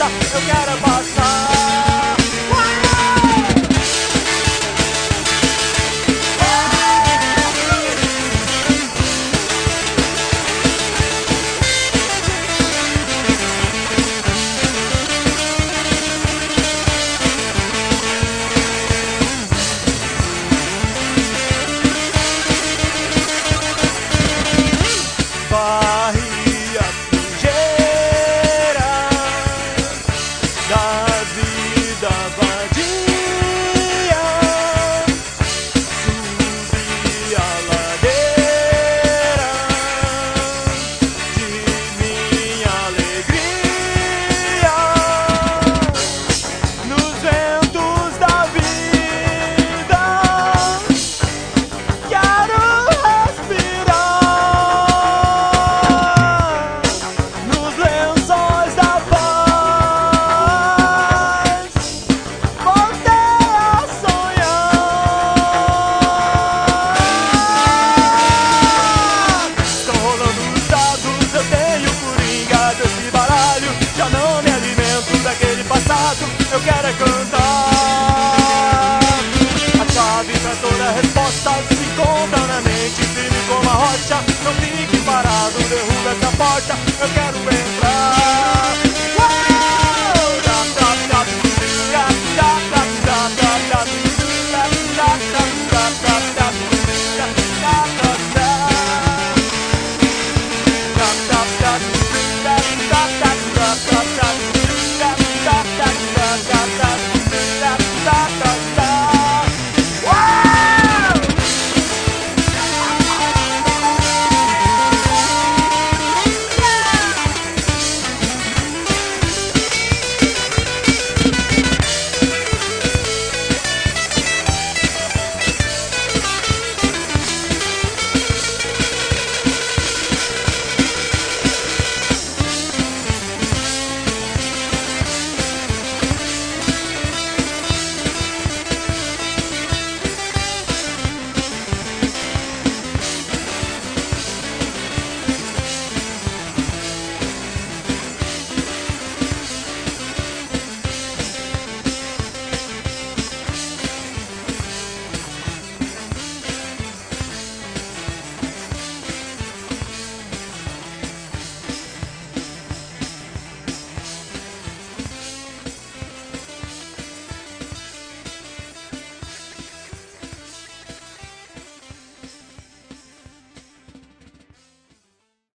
resposta, eu quero é passar. Varria sujeira da vida vadia, subia a ladeira de minha alegria, nos ventos da vida quero respirar, nos lençóis da paz voltei a sonhar. Estão rolando os dados, eu tenho coringa desse baralho, já não me alimento daquele passado, eu quero é cantar. A chave pra toda resposta se encontra na mente, firme como a rocha. Não fique parado, derruba essa porta, eu quero